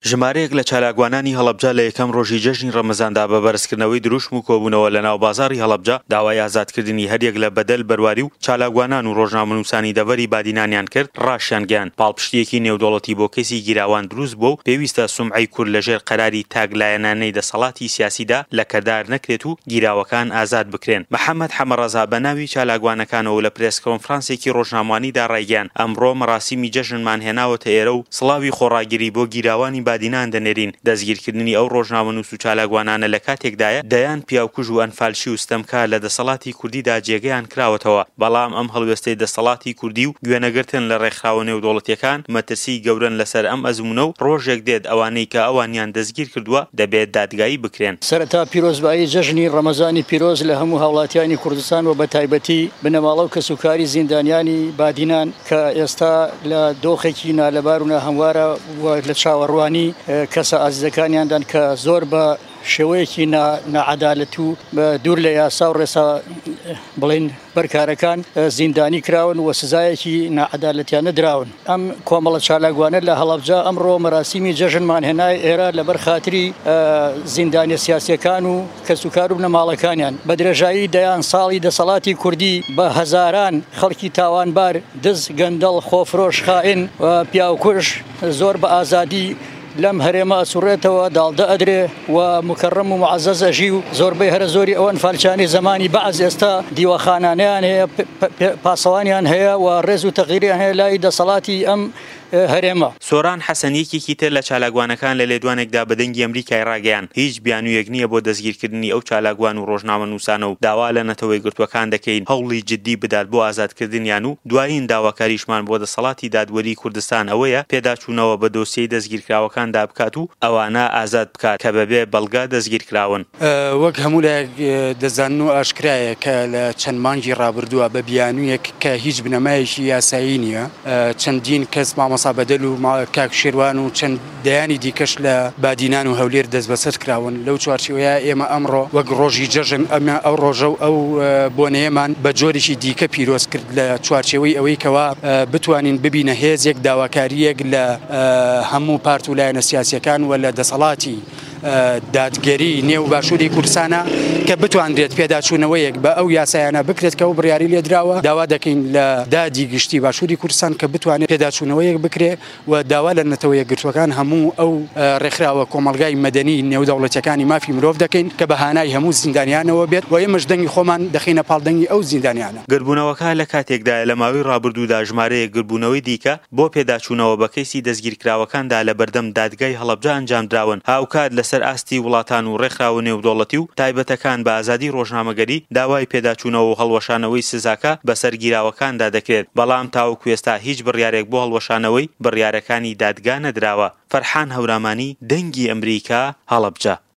ژمارەیەک لە چالاکوانانی هەڵەبجە لە یەکەم ڕۆژی جەژنی ڕەمەزاندا بە بەرزکردنەوەی دروشم و کۆبوونەوە لە ناو بازاڕی هەڵەبجە داوای ئازادکردنی هەریەک لە بەدەل بەرواری و چالاکوانان و ڕۆژنامەنووسانی دەڤەری بادینانیان کرد ڕاشیانگەیان. پاڵپشتیەکی نێودەوڵەتی بۆ کەسی گیراوان دروست بووە و پێویستە سومعەی کورد لەژێر قەراری تاگلایەنانەی دەسەڵاتی سیاسیدا لە کەدار نەکرێت و گیراوەکان ئازاد بکرێن. محەممەد حەمەڕەزا بە ناوی چالاکوانەکانەوە لە پرێس کۆنفرانسێکی ڕۆژنامەوانیدا ڕایگەیاند ئەمڕۆ مەراسیمی جەژنمان هێناوەتە ئێرە و سڵاوی خۆڕاگیری بۆ گیراوانی بادینان دەنێرین. دەستگیرکردنی ئەو ڕۆژنامەنووس و چالاکوانانە لە کاتێکدایە دەیان پیاوکوژ و ئەنفالشی و ستەمکار لە دەسەڵاتی کوردیدا جێگەیان کراوەتەوە. بەڵام ئەم هەڵوێستەی دەسەڵاتی کوردی و گوێنەگرتن لە ڕێکخراوە نێودەوڵەتیەکان مەترسی گەورن لەسەر ئەم ئەزمونە و ڕۆژێک دێت ئەوانەی کە ئەوانیان دەستگیر کردووە دەبێت دادگایی بکرێن. سەرەتا پیرۆزبایی جەژنی ڕەمەزانی پیرۆز لە هەموو هاوڵاتیانی کوردستان و بە تایبەتی بنەماڵە و کەسوکاری زیندانیانی بادینان کە ئێستا لە دۆخێکی نالەبار و ناهەموارە لە چاوەڕوانی کەسە ئازیزەکانیاندان کە زۆر بە شێوەیەکی نەعەدالەت و دوور لە یاسا و ڕێسا بڵین بەرکارەکان زیندانی کراون و سزایەکی نەعەدالەتیان نەدراون. ئەم کۆمەڵە چالاکوانە لە هەڵەبجە ئەمڕۆ مەراسیمی جەژنمان هێنای ئێرە لەبەر خاتری زیندانیە سیاسیەکان و کەسوکار و بنەماڵەکانیان بە درێژایی دەیان ساڵی دەسەڵاتی کوردی بە هەزاران خەڵکی تاوانبار دز گەندەڵ خۆفرۆش خائین و پیاوکوژ زۆر بە ئازادی لەم هەرێمە ئەسوڕێتەوە داڵدە ئەدرێ و مکەڕەم و معەزەز ئەژی و زۆربەی هەرە زۆری ئەوەن فالچانی زەمانی بەعەز ئێستا دیوەخانانیان هەیە پاسەوانیان هەیە و ڕێز و تەغییریان هەیە لای دەسەڵاتی ئەم هەرێمە. سۆران حەسەنیەکێکی تر لە چالاکوانەکان لە لێدوانێکدا بە دەنگی ئەمریکای ڕاگەیان هیچ بیانوویەک نییە بۆ دەستگیرکردنی ئەو چالاکوان و ڕۆژنامەنووسانە و داوا لە نەتەوەی گرتوەکان دەکەین هەوڵی جددی بدات بۆ ئازادکردنیان و دوایین داواکاریشمان بۆ دەسەڵاتی دادوەری کوردستان ئەوەیە پێداچوونەوە بە دۆسیەی دەستگیرکراوەکاندا بکات و ئەوانە ئازاد بکات کە بەبێ بەڵگا دەستگیرکراون. وەک هەموو لایەک دەزانن و ئاشکرایە کە لە چەند مانگی ڕابردووە بە بیانوویەک کە هیچ بنەمایەکی یاسایی نییە چەندین کەس مامۆستا بەدەل و کاک شێروان و چەند دەیانی دیکەش لە بادینان و هەولێر دەست بەسەر کراون. لەو چوارچێوەیە ئێمە ئەمڕۆ وەک ڕۆژی جەژن ئەمە ئەو ڕۆژە و ئەو بۆنەیەمان بە جۆرێکی دیکە پیرۆز کرد لە چوارچێوەی ئەوەی کەوا بتوانین ببینە هێزێک داواکاریەک لە هەموو پارت و لایەنە سیاسیەکان و لە دەسەڵاتی دادگەری نێو باشووری کوردستانە کە بتوانرێت پێداچوونەوەیەک بە ئەو یاسایانە بکرێت کە ئەو بڕیاری لێدراوە. داوا دەکەین لە دادی گشتی باشووری کوردستان کە بتوانێت پێداچوونەوەیەک بکرێت و داوا لە نەتەوەیە گرتوەکان هەموو ئەو ڕێکخراوە کۆمەلگای مەدەنی نێودەوڵەتیەکانی مافی مرۆڤ دەکەین کە بەهانای هەموو زیندانیانەوە بێت و ئێمەش دەنگی خۆمان دەخینە پاڵدەنگی ئەو زیندانیانە. گربوونەوەکە لە کاتێکدا لە ماوەی ڕابردوودا ژمارەیە گربوونەوەی دیکە بۆ پێداچوونەوە بە کەیسی دەستگیرکراوەکاندا لە بەردەم دادگای هەڵەبجە ئەنجامدراون. هاوکات لەسەر ئاستی وڵاتان و ڕێکخراوە نێودەوڵەتی و تایبەتەکان بە ئازادی ڕۆژنامەگەری داوای پێداچوونەوە و هەڵوەشانەوەی سزاکە بەسەر گیراوەکاندا دەکرێت. بەڵام تاوەکو ئێستا هیچ بڕیارێک بۆ هەڵوەشانەوەی بڕیارەکانی دادگا نەدراوە. فەرحان هەورامانی، دەنگی ئەمریکا، هەڵەبجە.